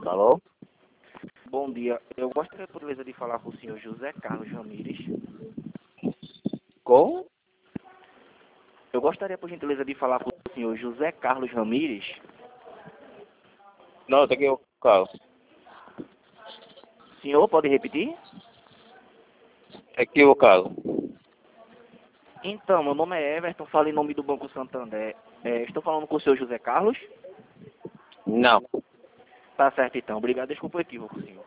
Alô? Bom dia. Eu gostaria, por gentileza, de falar com o senhor José Carlos Ramírez. Com? Eu gostaria, por gentileza, de falar com o senhor José Carlos Ramírez. Não, tá aqui o Carlos. Senhor, pode repetir? É aqui o Carlos. Então, meu nome é Everton, falo em nome do Banco Santander. Estou falando com o senhor José Carlos? Não. Tá certo, então. Obrigado, desculpa o equívoco, senhor.